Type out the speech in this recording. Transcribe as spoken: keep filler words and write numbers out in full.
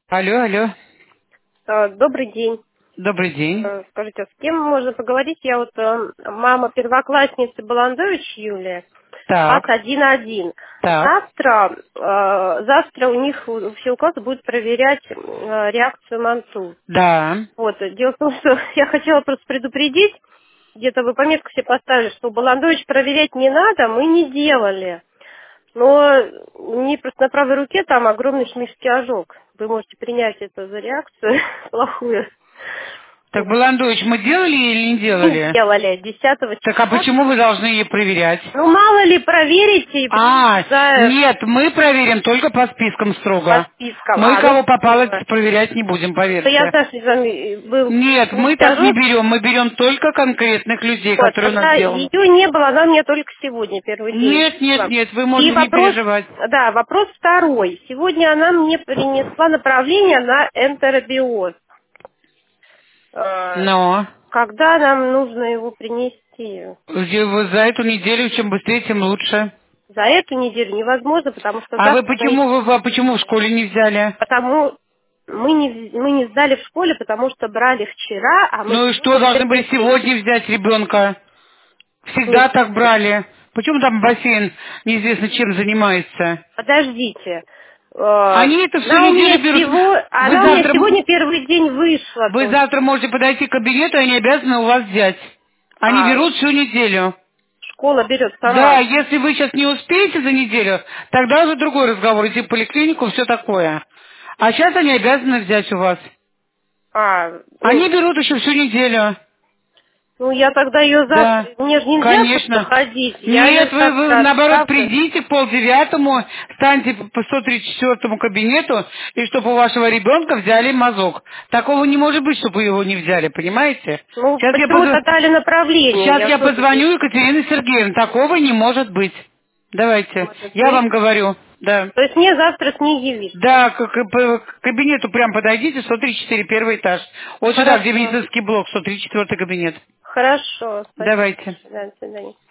Алло, алло. Э, Добрый день. Добрый день. Э, Скажите, а с кем можно поговорить? Я вот э, мама первоклассницы Баландович Юлия, класс Так, один один. так. Завтра, э, завтра у них у- все класса будут проверять э, реакцию МАНТУ. Да. Вот, э, дело в том, что я хотела просто предупредить, где-то вы пометку себе поставили, что Баландович проверять не надо, мы не делали. Но мне просто на правой руке там огромный химический ожог. Вы можете принять это за реакцию плохую. Так, Баландович, мы делали или не Не делали? сделали десятого Так, а числа. почему вы должны ее проверять? Ну, мало ли, проверите и А, за нет, мы проверим только по спискам по строго. спискам. Мы А, ну, кого попало спасибо. проверять не будем, Что я поверьте. знаю, что с вами был Нет, мы химический так не ожог. берем, мы берем только конкретных людей, Вот, которые у нас тогда сделаны. ее не было, она у меня только сегодня, первый день Нет, нет, вышла. нет, вы И можете не вопрос, переживать. да, вопрос второй. Сегодня она мне принесла направление на энтеробиоз. Э, Но Когда нам нужно его принести? за эту неделю, чем быстрее, тем лучше. За эту неделю невозможно, потому что А вы завтра на почему, вы, а почему в школе не взяли? потому мы не, мы не сдали в школе, потому что брали вчера, а мы Ну и что, сегодня должны были первый день. сегодня взять ребенка? Всегда Нет, так брали. Почему там бассейн неизвестно чем занимается? подождите. Э, Они это всю Она у меня неделю берут. всего, Вы она у меня завтра, м- сегодня первый день вышла вы только. завтра можете подойти к кабинету, и они обязаны у вас взять. Они А берут всю неделю. школа берет Да, сама. если вы сейчас не успеете за неделю, тогда уже другой разговор, идти в поликлинику, все такое. А сейчас они обязаны взять у вас. А, Они ну, берут еще всю неделю. ну я тогда ее Да, завтра, мне же нельзя просто конечно. ходить, я ее Нет, вы, вы, завтра наоборот, отправлю. придите к полдевятому, станьте по сто тридцать четвёртому кабинету, и чтобы у вашего ребенка взяли мазок. Такого не может быть, чтобы его не взяли, понимаете? Ну, Сейчас я, почему-то позв- дали направление, Сейчас я я тоже позвоню здесь, Екатерине Сергеевне. Такого не может быть. Давайте. может Я быть. вам говорю. Да. То есть мне завтра с ней явиться. Да, к, к- по- к кабинету прям подойдите, сто тридцать четыре, первый этаж. Вот сюда, где Хорошо. медицинский блок, сто тридцать четвёртый кабинет. Хорошо. Спасибо. Давайте. До свидания. До свидания.